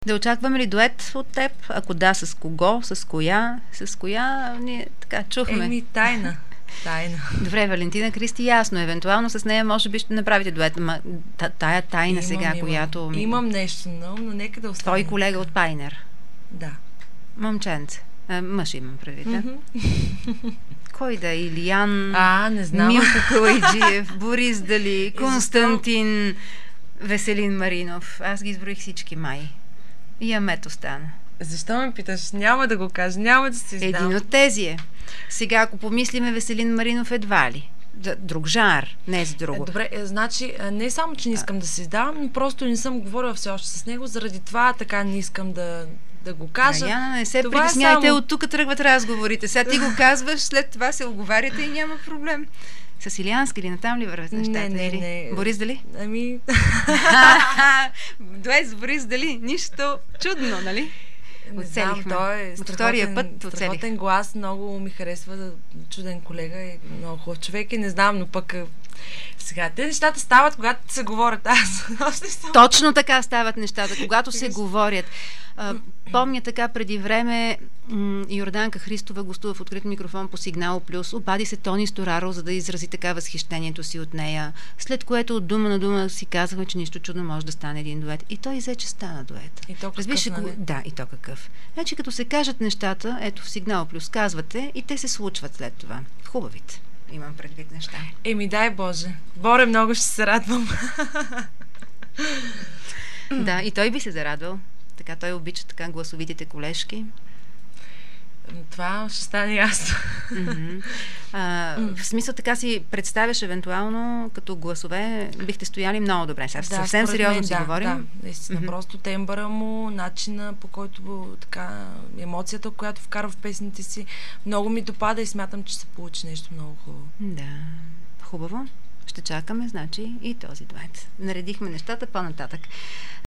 Да очакваме ли дует от теб? Ако да, с кого? С коя? С коя? Ние така чухме. Тайна. Добре, Валентина Кристи, ясно. Евентуално с нея може би ще направите дует. Тая тайна сега, която... Имам нещо, но нека да остане. Твой колега от Пайнер. Да. Момченце. Мъж имам предвид, да? Кой да е? Илиян? Не знам. Милко Калайджиев, Борис Дали, Константин, Веселин Маринов. Аз ги изброих всички май. И Амет остана. Защо ме питаш? Няма да го кажа, няма да се издам. Един от тези е. Сега, ако помислиме, Веселин Маринов едва ли? Друг жанр, не с друго. Добре, значи, не само, че не искам да се издавам, но просто не съм говорила все още с него, заради това така не искам да го кажа. Яна, не се притесняйте, само... от тук тръгват разговорите. Сега ти го казваш, след това се оговаряте и няма проблем. С Илиански ли, натам ли вървят нещата? Не. Борис Дали? Дует с Борис Дали. Нищо чудно, нали? Не знам, той е страхотен глас, много ми харесва, чуден колега и много хубав човек и не знам, но пък сега, те нещата стават, когато се говорят. Точно така стават нещата, когато се говорят. Помня така преди време Йорданка Христова гостува в открит микрофон по Сигнал Плюс. Обади се Тони Стораро, за да изрази така възхищението си от нея. След което от дума на дума си казахме, че нищо чудно може да стане един дует. И той взе, че стана дует. И то какъв, нали? Да, и то какъв. Значи като се кажат нещата, ето в Сигнал Плюс казвате и те се случват след това. В хубавите. Имам предвид неща. Дай Боже. Боре, много ще се радвам. Да, и той би се зарадвал. Така той обича така гласовитите колежки. Това ще стане ясно. В смисъл така си представяш евентуално като гласове, бихте стояли много добре. Съвсем сериозно си говорим. Да, наистина. Просто тембъра му, начина по който така, емоцията, която вкарва в песните си, много ми допада и смятам, че се получи нещо много хубаво. Да, хубаво. Ще чакаме, значи, и този дует. Наредихме нещата по-нататък.